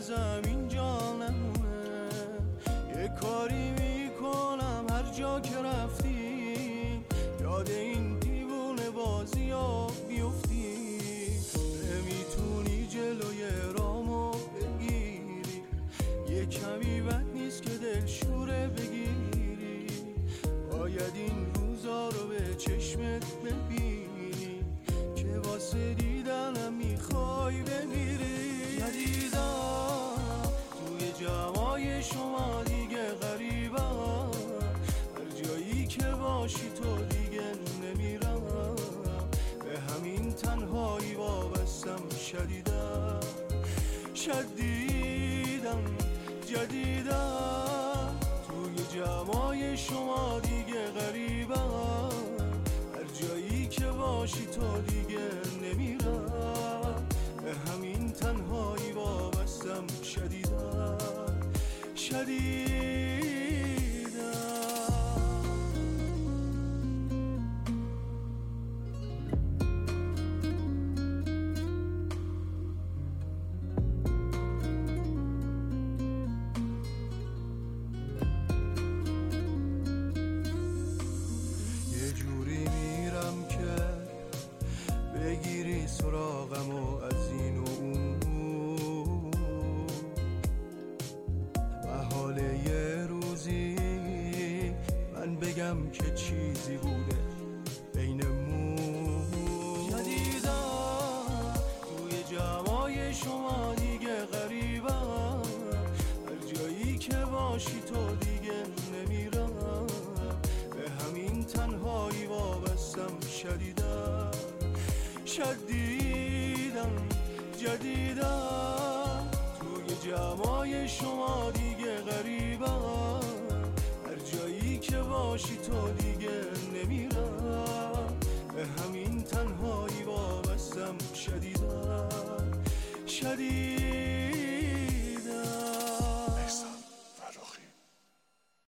زمین جا نمونه. یه کاری میکنم هر جا که رفتی یاد این دیوونه بازی ها بیفتی. نمیتونی جلوی رامو بگیری، یه کمی بد نیست که دلشوره بگیری. باید این روزا رو به چشمت ببینی که واسه دیدنم میخوای بمیری. ندیدم توی جمعای شما دیگه غریبم، هر جایی که باشی تو دیگه نمیرم. به همین تنهایی وابستم شدیدم جدیدم. توی جمعای شما دیگه غریبم، هر جایی که باشی تو دیگه نمیرم. به همین تنهایی وابستم شدیدم. یه جوری میرم که بگیری سراغم و از این و اون، محاله یه روزی من بگم که چیزی بوده بینمون. ندیدم توی جمعای شما دیگه غریبم، هر جایی که باشی تو دیگه نمیرم. به همین تنهایی وابستم شدیدم جدیدم. توی جمعای شما دیگه غریبم، هر جایی که باشی تو دیگه نمیرم. به همین تنهایی